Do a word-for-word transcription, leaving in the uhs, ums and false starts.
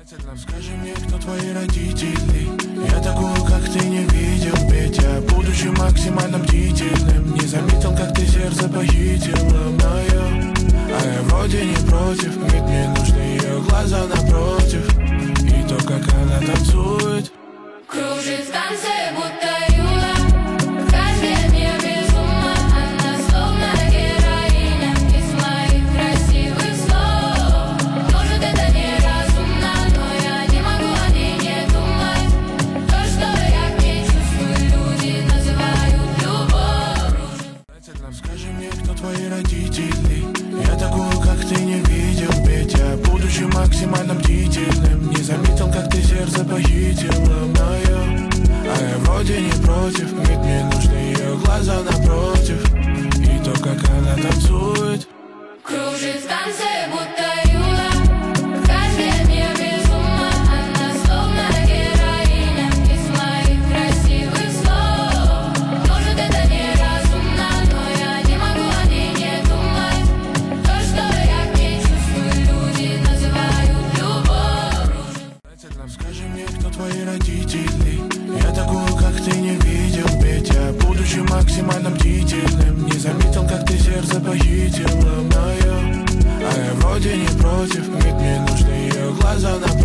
Скажи мне, кто твои родители? Я такую, как ты, не видел, Петя. Будучи максимально бдительным, не заметил, как ты сердце похитила мое. А я вроде не против, ведь мне нужны ее глаза напротив. И то, как она танцует, кружит в танце, будто Юла. В каждой мне безумно, она словно героиня из моих красивых слов. Может, это неразумно, но я не могу о ней не думать. То, что я к ней чувствую, люди называют любовь. скажи мне, кто твои родители? Я такую, как ты, не видел, Петя. Будучи максимально бдительным, не заметил, как ты сердце похитила мое. А я вроде не против, ведь мне нужны ее глаза напротив. И то, как она танцует, кружит в танце, будто Юла. В каждой мне безумно, она словно героиня из моих красивых слов. Может, это неразумно, но я не могу о ней не думать. То, что я к ней чувствую, люди называют любовь. скажи мне, кто твои родители? Я такую, как ты, не видел, Петя. Будучи максимально бдительным, не заметил, как ты сердце похитила мое. А я вроде не против, ведь мне нужны ее глаза напротив.